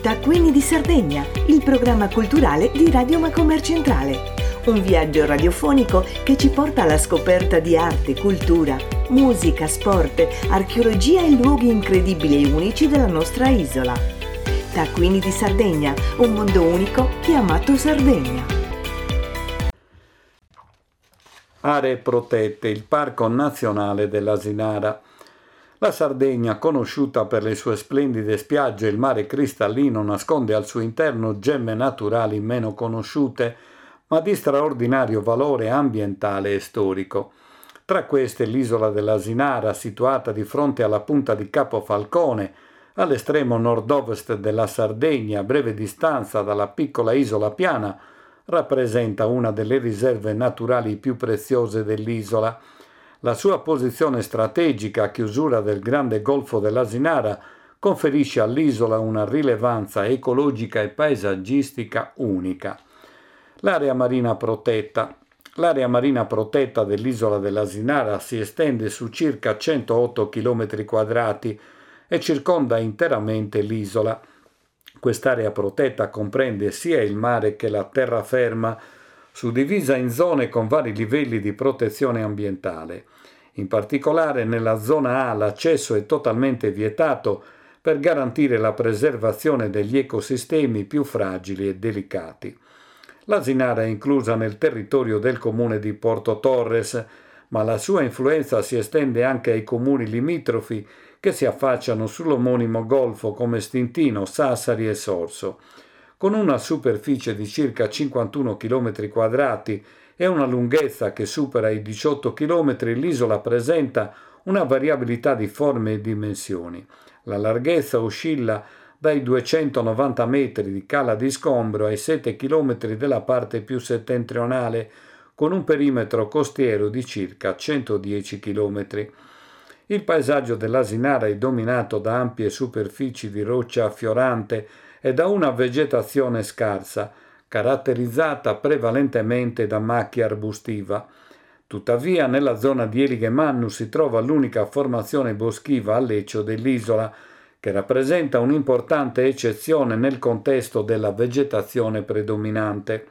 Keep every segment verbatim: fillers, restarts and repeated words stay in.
Taccuini di Sardegna, il programma culturale di Radio Macomer Centrale. Un viaggio radiofonico che ci porta alla scoperta di arte, cultura, musica, sport, archeologia e luoghi incredibili e unici della nostra isola. Taccuini di Sardegna, un mondo unico chiamato Sardegna. Aree protette, il Parco Nazionale dell'Asinara. La Sardegna, conosciuta per le sue splendide spiagge e il mare cristallino, nasconde al suo interno gemme naturali meno conosciute, ma di straordinario valore ambientale e storico. Tra queste l'isola dell'Asinara, situata di fronte alla punta di Capo Falcone, all'estremo nord-ovest della Sardegna, a breve distanza dalla piccola isola Piana, rappresenta una delle riserve naturali più preziose dell'isola. La sua posizione strategica a chiusura del grande golfo dell'Asinara conferisce all'isola una rilevanza ecologica e paesaggistica unica. L'area marina protetta. L'area marina protetta dell'isola dell'Asinara si estende su circa centootto chilometri quadrati e circonda interamente l'isola. Quest'area protetta comprende sia il mare che la terraferma, suddivisa in zone con vari livelli di protezione ambientale. In particolare nella zona A l'accesso è totalmente vietato per garantire la preservazione degli ecosistemi più fragili e delicati. L'Asinara è inclusa nel territorio del comune di Porto Torres, ma la sua influenza si estende anche ai comuni limitrofi che si affacciano sull'omonimo golfo come Stintino, Sassari e Sorso. Con una superficie di circa cinquantuno chilometri quadrati e una lunghezza che supera i diciotto chilometri, l'isola presenta una variabilità di forme e dimensioni. La larghezza oscilla dai duecentonovanta metri di cala di scombro ai sette chilometri della parte più settentrionale, con un perimetro costiero di circa centodieci chilometri. Il paesaggio dell'Asinara è dominato da ampie superfici di roccia affiorante e da una vegetazione scarsa, caratterizzata prevalentemente da macchia arbustiva. Tuttavia, nella zona di Elighe Mannu si trova l'unica formazione boschiva a leccio dell'isola, che rappresenta un'importante eccezione nel contesto della vegetazione predominante.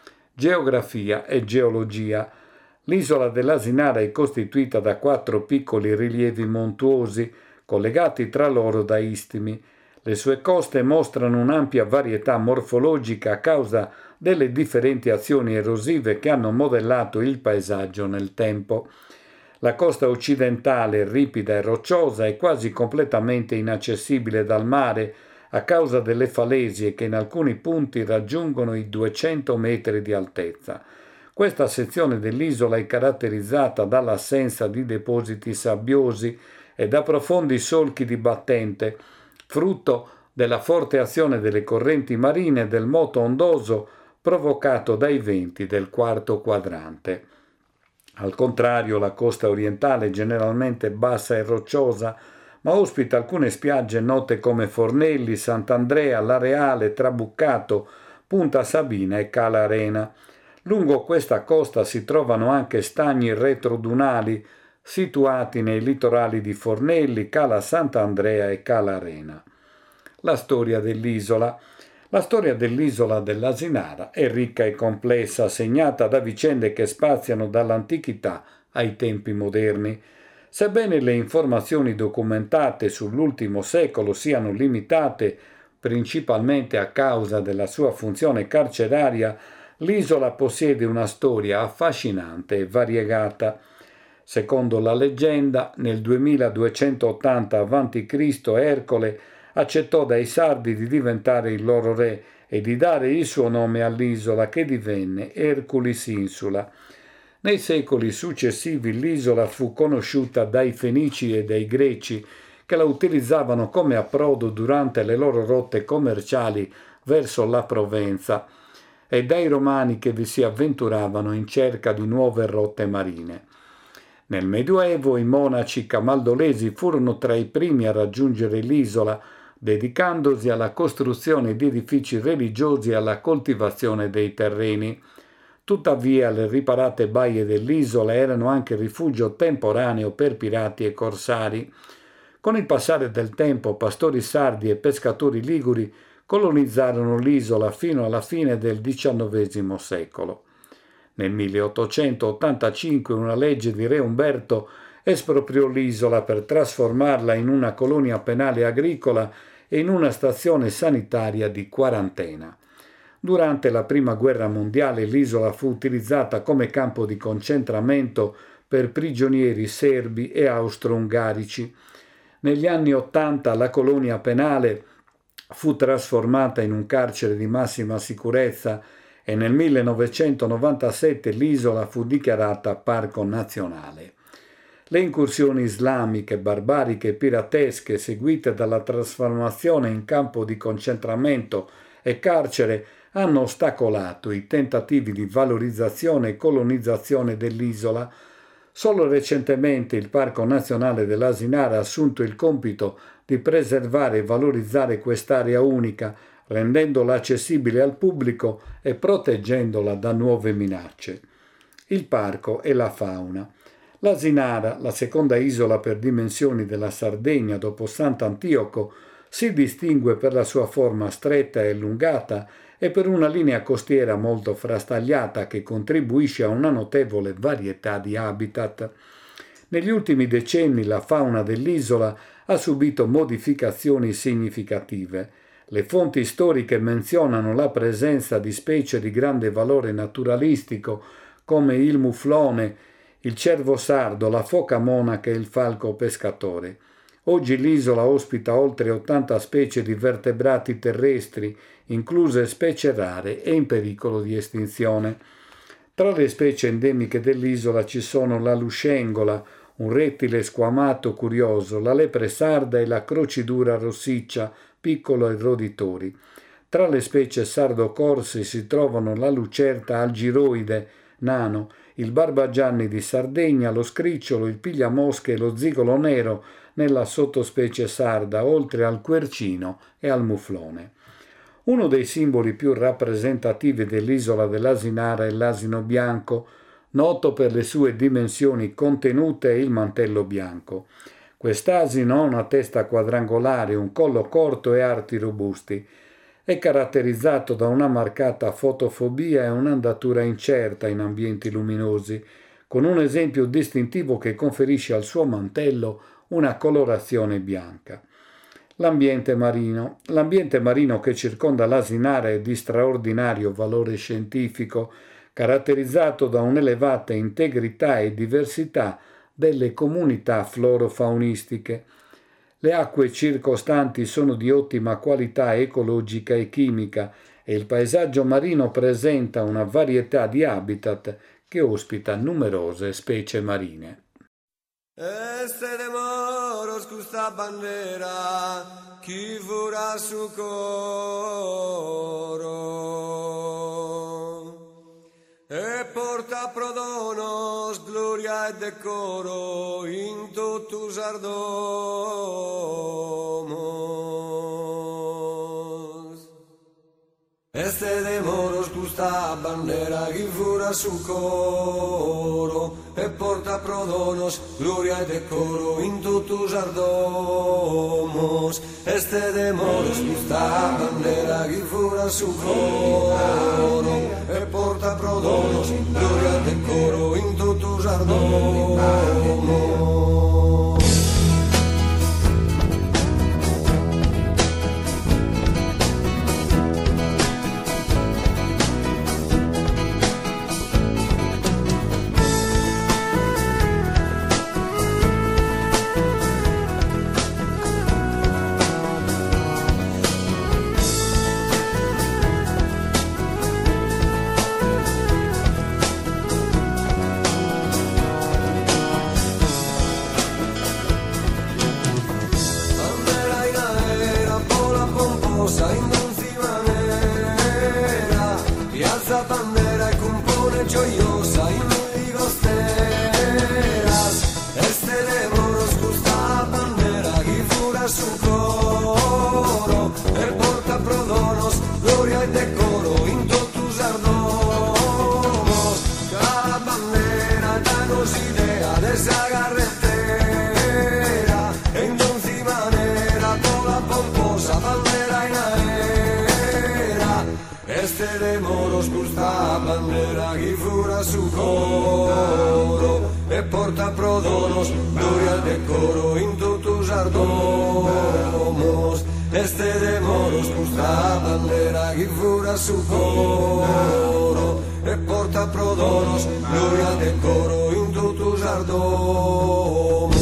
Geografia e geologia. L'isola dell'Asinara è costituita da quattro piccoli rilievi montuosi, collegati tra loro da istmi. Le sue coste mostrano un'ampia varietà morfologica a causa delle differenti azioni erosive che hanno modellato il paesaggio nel tempo. La costa occidentale, ripida e rocciosa, è quasi completamente inaccessibile dal mare a causa delle falesie che in alcuni punti raggiungono i duecento metri di altezza. Questa sezione dell'isola è caratterizzata dall'assenza di depositi sabbiosi e da profondi solchi di battente, frutto della forte azione delle correnti marine e del moto ondoso provocato dai venti del quarto quadrante. Al contrario, la costa orientale è generalmente bassa e rocciosa, ma ospita alcune spiagge note come Fornelli, Sant'Andrea, L'Areale, Trabuccato, Punta Sabina e Cala Arena. Lungo questa costa si trovano anche stagni retrodunali situati nei litorali di Fornelli, Cala Sant'Andrea e Cala Arena. La storia dell'isola. La storia dell'isola dell'Asinara è ricca e complessa, segnata da vicende che spaziano dall'antichità ai tempi moderni. Sebbene le informazioni documentate sull'ultimo secolo siano limitate principalmente a causa della sua funzione carceraria, l'isola possiede una storia affascinante e variegata. Secondo la leggenda, nel duemiladuecentottanta avanti Cristo Ercole accettò dai Sardi di diventare il loro re e di dare il suo nome all'isola, che divenne Herculis Insula. Nei secoli successivi l'isola fu conosciuta dai Fenici e dai Greci, che la utilizzavano come approdo durante le loro rotte commerciali verso la Provenza, e dai Romani che vi si avventuravano in cerca di nuove rotte marine. Nel Medioevo i monaci camaldolesi furono tra i primi a raggiungere l'isola, dedicandosi alla costruzione di edifici religiosi e alla coltivazione dei terreni. Tuttavia le riparate baie dell'isola erano anche rifugio temporaneo per pirati e corsari. Con il passare del tempo pastori sardi e pescatori liguri colonizzarono l'isola fino alla fine del diciannovesimo secolo. Nel milleottocentottantacinque una legge di Re Umberto espropriò l'isola per trasformarla in una colonia penale agricola e in una stazione sanitaria di quarantena. Durante la Prima Guerra Mondiale l'isola fu utilizzata come campo di concentramento per prigionieri serbi e austro-ungarici. Negli anni Ottanta la colonia penale fu trasformata in un carcere di massima sicurezza e nel millenovecentonovantasette l'isola fu dichiarata parco nazionale. Le incursioni islamiche, barbariche e piratesche seguite dalla trasformazione in campo di concentramento e carcere hanno ostacolato i tentativi di valorizzazione e colonizzazione dell'isola. Solo recentemente il Parco Nazionale dell'Asinara ha assunto il compito di preservare e valorizzare quest'area unica, rendendola accessibile al pubblico e proteggendola da nuove minacce. Il parco e la fauna. L'Asinara, la seconda isola per dimensioni della Sardegna dopo Sant'Antioco, si distingue per la sua forma stretta e allungata e per una linea costiera molto frastagliata che contribuisce a una notevole varietà di habitat. Negli ultimi decenni la fauna dell'isola ha subito modificazioni significative. Le fonti storiche menzionano la presenza di specie di grande valore naturalistico come il muflone, il cervo sardo, la foca monaca e il falco pescatore. Oggi l'isola ospita oltre ottanta specie di vertebrati terrestri, incluse specie rare e in pericolo di estinzione. Tra le specie endemiche dell'isola ci sono la luscengola, un rettile squamato curioso, la lepre sarda e la crocidura rossiccia, piccoli roditori. Tra le specie sardo-corse si trovano la lucerta algiroide, nano, il barbagianni di Sardegna, lo scricciolo, il pigliamosche e lo zigolo nero nella sottospecie sarda, oltre al quercino e al muflone. Uno dei simboli più rappresentativi dell'isola dell'Asinara è l'asino bianco, noto per le sue dimensioni contenute e il mantello bianco. Quest'asino ha una testa quadrangolare, un collo corto e arti robusti. È caratterizzato da una marcata fotofobia e un'andatura incerta in ambienti luminosi, con un esempio distintivo che conferisce al suo mantello una colorazione bianca. L'ambiente marino. L'ambiente marino che circonda l'Asinara è di straordinario valore scientifico, caratterizzato da un'elevata integrità e diversità delle comunità florofaunistiche. Le acque circostanti sono di ottima qualità ecologica e chimica e il paesaggio marino presenta una varietà di habitat che ospita numerose specie marine. Este de moros custa bandera, chi vorrà su coro, e porta prodonos, gloria e decoro in totus ardomos. Este de moros custa bandera, chi vorrà su coro, e porta prodonos, gloria e decoro in totus ardomos. Este de moros custa bandera, chi vorrà su coro, e porta prodonos, gloria e decoro in totus ardomos. este de moros custa bandera chi fura su coro e porta prodonos gloria de coro in tutus ardomos. Este de moros custa bandera chi fura su coro e porta prodonos gloria de coro in tutus ardomos.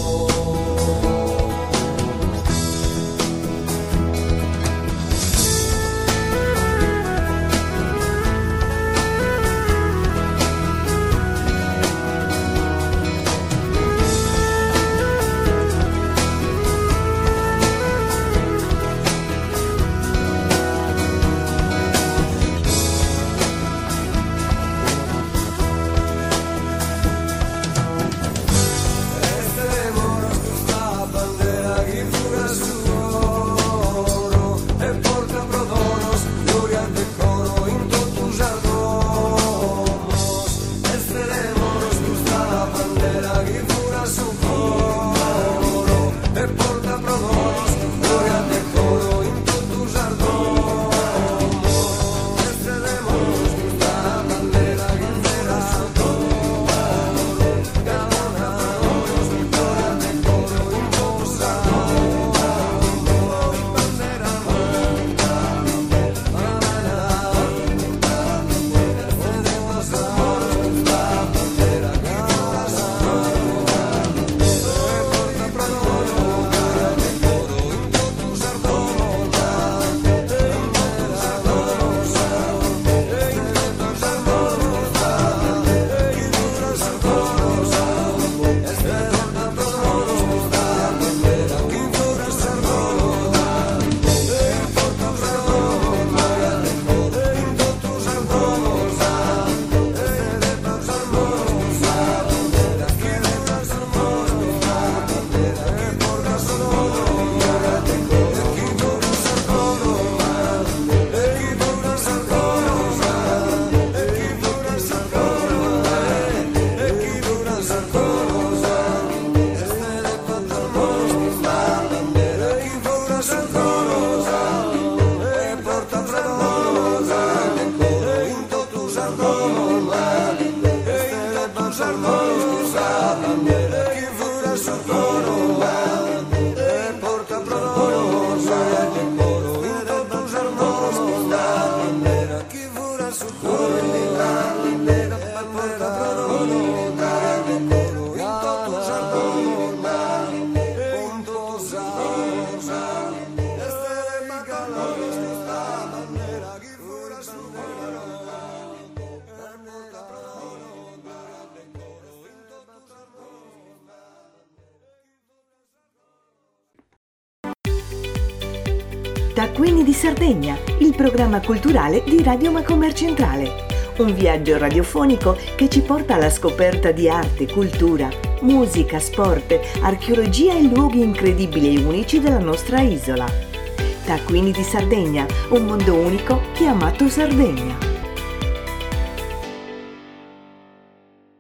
Taccuini di Sardegna, il programma culturale di Radio Macomercentrale. Un viaggio radiofonico che ci porta alla scoperta di arte, cultura, musica, sport, archeologia e luoghi incredibili e unici della nostra isola. Taccuini di Sardegna, un mondo unico chiamato Sardegna.